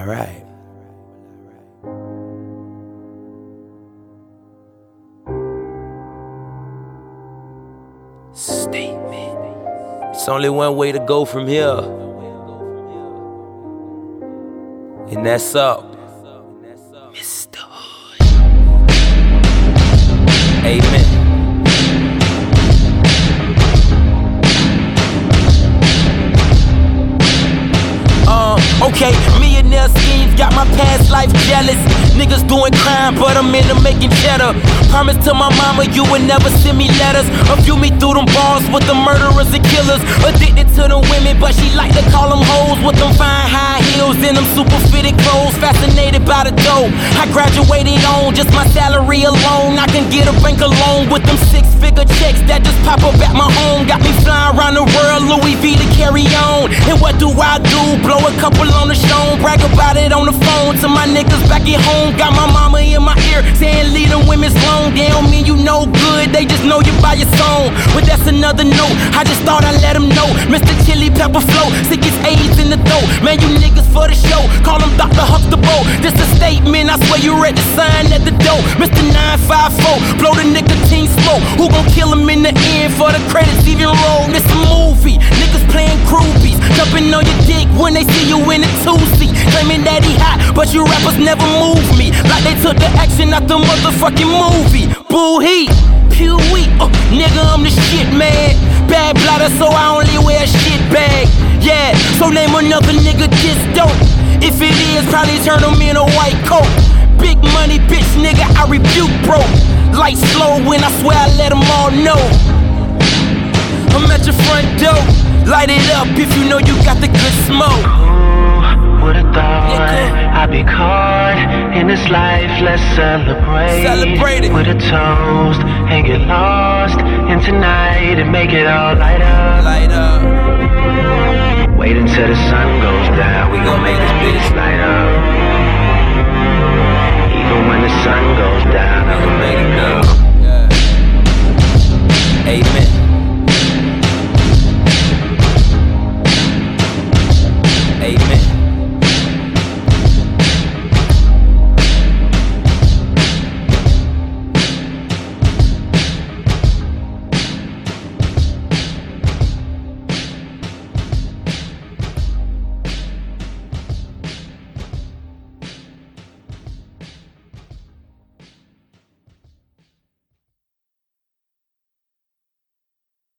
alright. Statement. It's only one way to go from here, and that's up. Mr. Hood. Amen. Okay, millionaire schemes got my past life jealous. Niggas doing crime, but I'm into making cheddar. Promise to my mama you would never send me letters or view me through them bars with the murderers and killers. Addicted to the women, but she like to call them hoes with them fine high heels and them super fitted clothes. Fascinated by the dough I graduated on, just my salary alone. I can get a bank loan with them six-figure checks that just pop up at my home. Got me flying around the world, Louis V to carry on. And what do? Blow a couple on the stone, brag about it on the phone to my niggas back at home. Got my mama in my ear saying leave them women's alone. They don't mean you no good, they just know you by your song. But that's another note, I just thought I'd let them know. Mr. Chili Pepper Flow, sick as AIDS in the throat. Man, you niggas for the show, call him Dr. Huxtable. This a statement, I swear you read the sign at the door. Mr. 954, blow the nicotine smoke. Who gon' kill him in the end for the credits even roll? This a movie, niggas playing groupies, jumping on your dick when they see you in a two-seat, claiming that he hot, but you rappers never move me like they took the action out the motherfucking movie. Boo heat, pew weak, nigga I'm the shit, man. Bad bladder, so I only wear a shit bag. Yeah, so name another nigga this dope. If it is, probably turn him in a white coat. Big money, bitch, nigga, I rebuke broke. Light slow when I swear I let them all know. I'm at your front door, light it up if you know you got the good smoke. Would've thought I'd be caught in this life, let's celebrate it with a toast and get lost in tonight and make it all light up. Wait until the sun goes down, we gon' make this bitch light up. Even when the sun goes down, I gon' make it go. Amen.